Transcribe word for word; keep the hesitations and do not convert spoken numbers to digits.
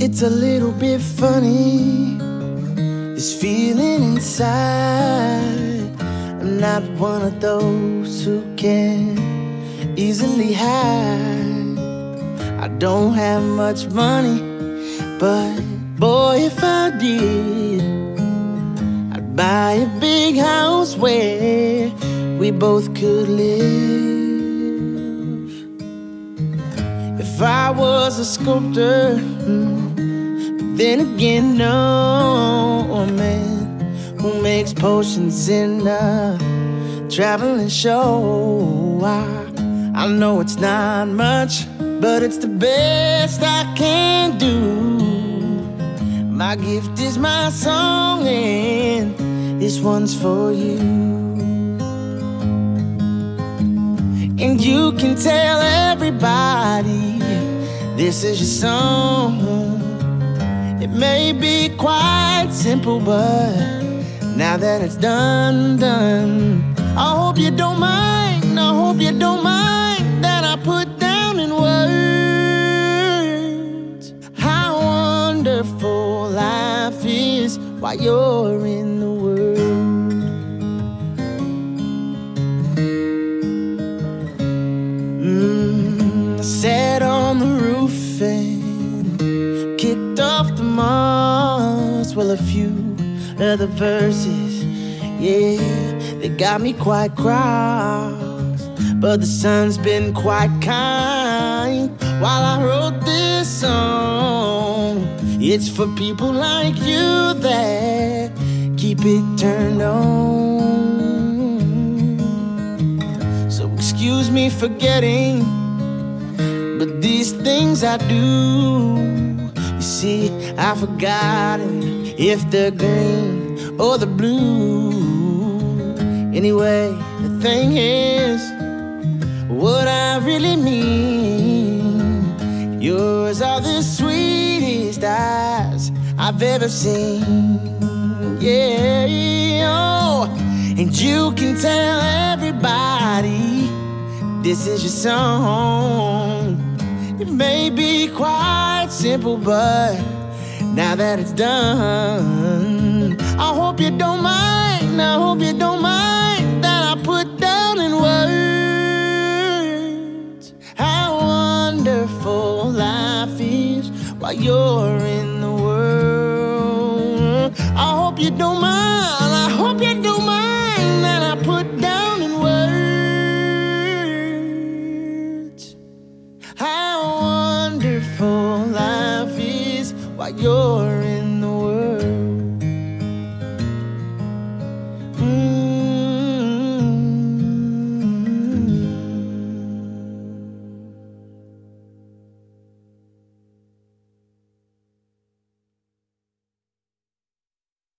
It's a little bit funny, this feeling inside. I'm not one of those who can easily hide. I don't have much money, but boy, if I did, I'd buy a big house where we both could live. If I was a sculptor, but then again, no man who makes potions in a traveling show. I, I know it's not much, but it's the best I can do. My gift is my song, and this one's for you. And you can tell everybody this is your song. It may be quite simple, but now that it's done, done, I hope you don't mind, I hope you don't mind that I put down in words how wonderful life is while you're in the world. Mm, I sat on the roof and kicked off the moss. Well, a few other verses, yeah, they got me quite cross, but the sun's been quite kind while I wrote this song. It's for people like you that keep it turned on. So excuse me for getting, but these things I do, you see, I've forgotten if they're green or the blue. Anyway, the thing is, what I really mean, yours are the sweetest eyes I've ever seen. Yeah, oh, and you can tell everybody this is your song. It may be quite simple, but now that it's done, I hope you don't mind, I hope you don't mind that I put down in words how wonderful life is while you're in the world. I hope you don't mind, I hope you don't mind that I put down in words how wonderful life is while you're in